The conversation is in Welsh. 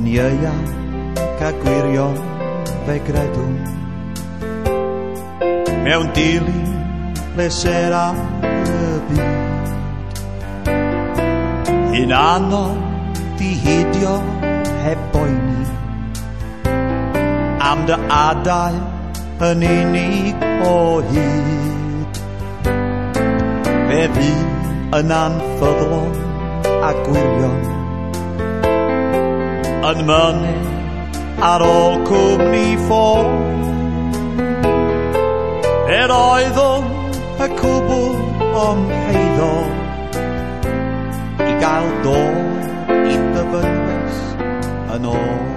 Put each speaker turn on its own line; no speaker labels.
yn ieuanc a gwirion fe gredwn mewn dilyn bleser am y byd. Un anodd di hidio heb boeni am dy adael yn unig o hyd. Fe fydd yn anffyddlon a gwirion yn mynnu ar ôl cwmni ffôn. Er oeddwn y cwbl ymheiddo i gael dod i dy fynwes yn ôl.